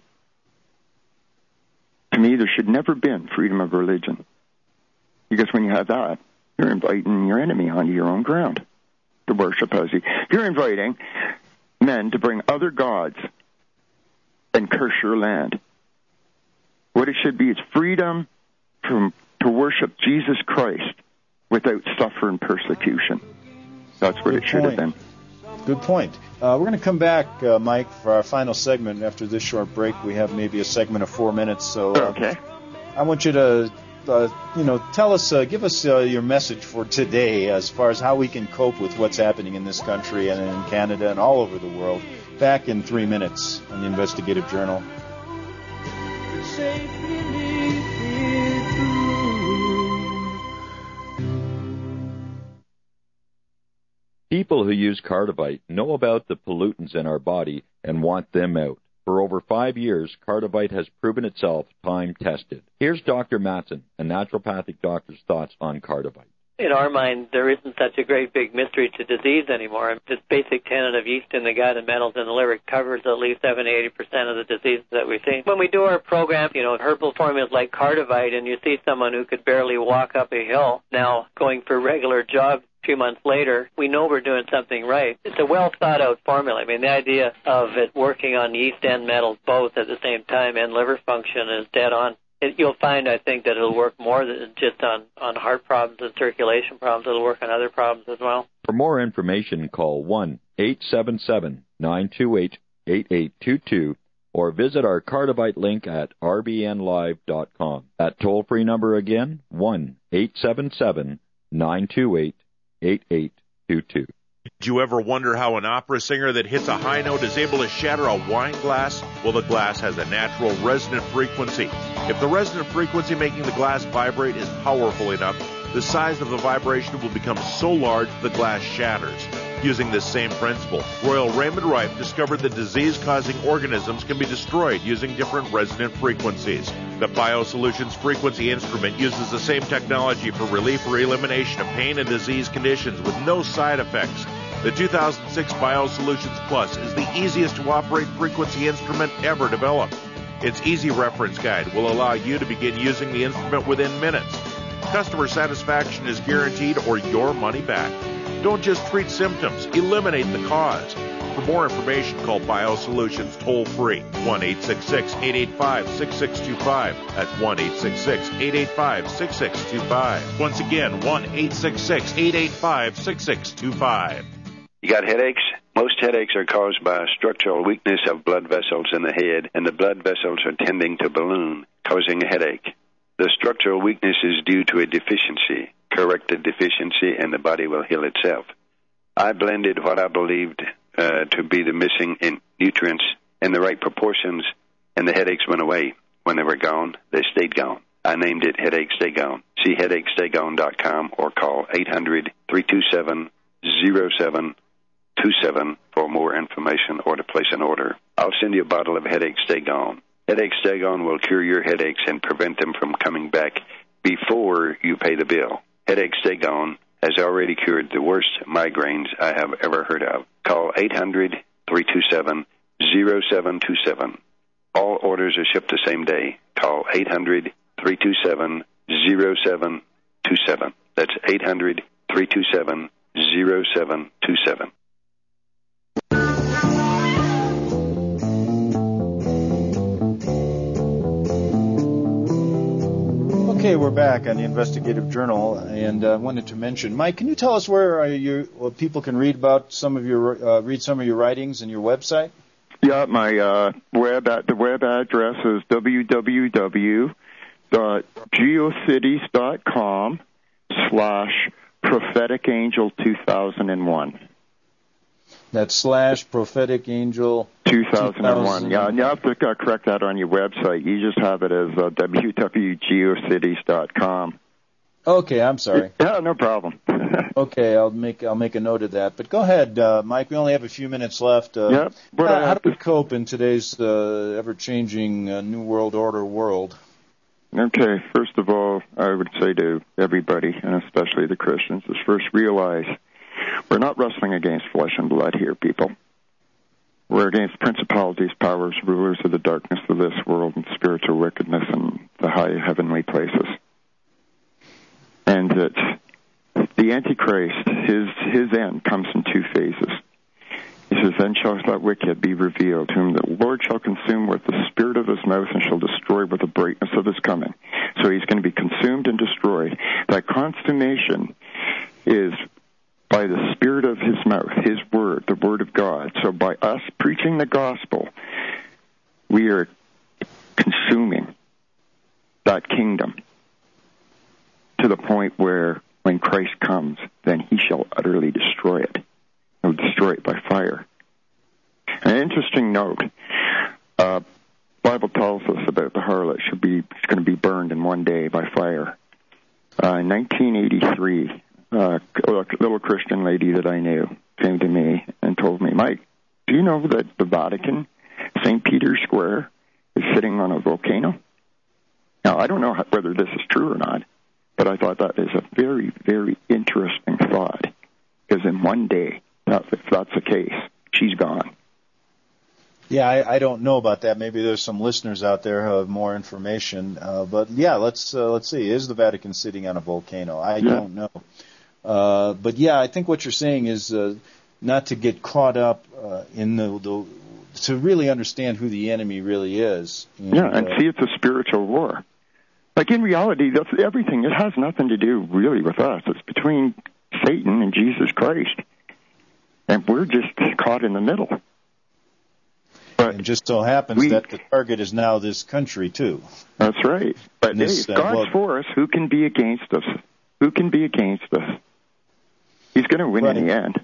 To me, there should never been freedom of religion. Because when you have that, you're inviting your enemy onto your own ground to worship as you. You're inviting men to bring other gods and curse your land. What it should be is freedom to worship Jesus Christ without suffering persecution. That's what it should have been. Good point. We're going to come back, Mike, for our final segment. After this short break, we have maybe a segment of 4 minutes. So okay. I want you to, tell us, give us your message for today as far as how we can cope with what's happening in this country and in Canada and all over the world. Back in 3 minutes on the Investigative Journal. People who use Cardivite know about the pollutants in our body and want them out. For over 5 years, Cardivite has proven itself time-tested. Here's Dr. Matson, a naturopathic doctor's thoughts on Cardivite. In our mind, there isn't such a great big mystery to disease anymore. This basic tenet of yeast in the gut and metals in the liver covers at least 70-80% of the diseases that we see. When we do our program, herbal formulas like Cardivite, and you see someone who could barely walk up a hill now going for regular jogs, 2 months later, we know we're doing something right. It's a well-thought-out formula. I mean, the idea of it working on yeast and metals both at the same time and liver function is dead on. You'll find, I think, that it'll work more than just on heart problems and circulation problems. It'll work on other problems as well. For more information, call 1-877-928-8822 or visit our Cardivite link at rbnlive.com. That toll-free number again, 1-877-928-8822. Did you ever wonder how an opera singer that hits a high note is able to shatter a wine glass? Well, the glass has a natural resonant frequency. If the resonant frequency making the glass vibrate is powerful enough, the size of the vibration will become so large the glass shatters. Using this same principle, Royal Raymond Rife discovered that disease-causing organisms can be destroyed using different resonant frequencies. The BioSolutions frequency instrument uses the same technology for relief or elimination of pain and disease conditions with no side effects. The 2006 BioSolutions Plus is the easiest to operate frequency instrument ever developed. Its easy reference guide will allow you to begin using the instrument within minutes. Customer satisfaction is guaranteed or your money back. Don't just treat symptoms, eliminate the cause. For more information, call BioSolutions toll-free, 1-866-885-6625. That's 1-866-885-6625. Once again, 1-866-885-6625. You got headaches? Most headaches are caused by a structural weakness of blood vessels in the head, and the blood vessels are tending to balloon, causing a headache. The structural weakness is due to a deficiency. Correct the deficiency, and the body will heal itself. I blended what I believed to be the missing nutrients in the right proportions, and the headaches went away. When they were gone, they stayed gone. I named it Headache Stay Gone. See headachestay-gone.com or call 800-327-0727 for more information or to place an order. I'll send you a bottle of Headache Stay Gone. Headache Stay Gone will cure your headaches and prevent them from coming back before you pay the bill. Headache Stay Gone has already cured the worst migraines I have ever heard of. Call 800-327-0727. All orders are shipped the same day. Call 800-327-0727. That's 800-327-0727. Okay, we're back on the Investigative Journal, and I wanted to mention, Mike, can you tell us where people can read about some of your writings and your website? Yeah, my web address is www.geocities.com/propheticangel2001. That's / Prophetic Angel 2001. Yeah, and you have to correct that on your website. You just have it as www.geocities.com. Okay, I'm sorry. Yeah, no problem. Okay, I'll make a note of that. But go ahead, Mike. We only have a few minutes left. Yep. How do we cope in today's ever-changing New World Order world? Okay, first of all, I would say to everybody, and especially the Christians, is first realize we're not wrestling against flesh and blood here, people. We're against principalities, powers, rulers of the darkness of this world, and spiritual wickedness in the high heavenly places. And that the Antichrist, his end comes in two phases. He says, then shall that wicked be revealed, whom the Lord shall consume with the spirit of his mouth and shall destroy with the brightness of his coming. So he's going to be consumed and destroyed. That consummation is by the spirit of his mouth, his word, the word of God. So by us preaching the gospel, we are consuming that kingdom to the point where when Christ comes, then he shall utterly destroy it. He'll destroy it by fire. An interesting note, Bible tells us about the harlot. It's going to be burned in one day by fire. In 1983, a little Christian lady that I knew came to me and told me, Mike, do you know that the Vatican, St. Peter's Square, is sitting on a volcano? Now, I don't know whether this is true or not, but I thought that is a very, very interesting thought, because in one day, if that's the case, she's gone. Yeah, I don't know about that. Maybe there's some listeners out there who have more information. But yeah, let's see. Is the Vatican sitting on a volcano? I don't know. But yeah, I think what you're saying is not to get caught up in to really understand who the enemy really is. And see it's a spiritual war. Like in reality, that's everything. It has nothing to do really with us. It's between Satan and Jesus Christ. And we're just caught in the middle. But it just so happens that the target is now this country, too. That's right. But if God's for us, who can be against us? Who can be against us? He's going to win in the end.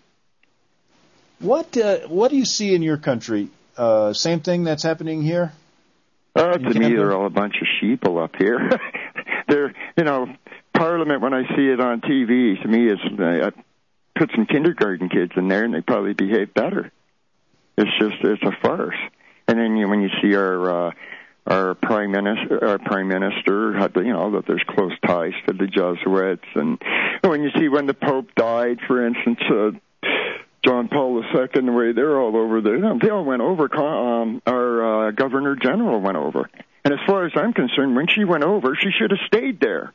What do you see in your country? Same thing that's happening here? To me, they're all a bunch of sheeple up here. They're, Parliament, when I see it on TV, to me, I put some kindergarten kids in there, and they probably behave better. It's a farce. And then when you see our prime minister, that there's close ties to the Jesuits, and when you see when the Pope died, for instance, John Paul II, the way they're all over there, they all went over. Our Governor General went over, and as far as I'm concerned, when she went over, she should have stayed there.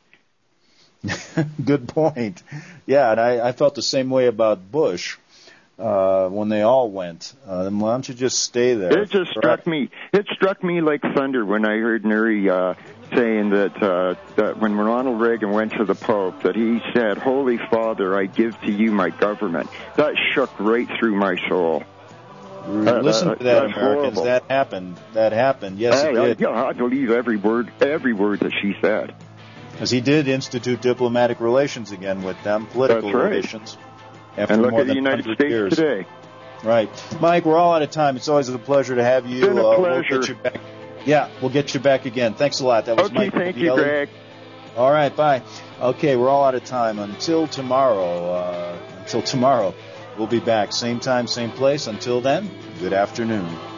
Good point. Yeah, and I felt the same way about Bush. When they all went, why don't you just stay there? It just struck me. It struck me like thunder when I heard Nuri saying that when Ronald Reagan went to the Pope, that he said, "Holy Father, I give to you my government." That shook right through my soul. Listen to that, Americans. Horrible. That happened. Yes, it did. I believe every word that she said. Because he did institute diplomatic relations again with them, political relations. After and look more at the than United States years. today. Right. Mike, we're all out of time. It's always a pleasure to have you. It's been a pleasure. We'll get you back. Yeah, we'll get you back again. Thanks a lot. That was Mike. Thank you, Greg. All right, bye. Okay, we're all out of time. Until tomorrow, we'll be back. Same time, same place. Until then, good afternoon.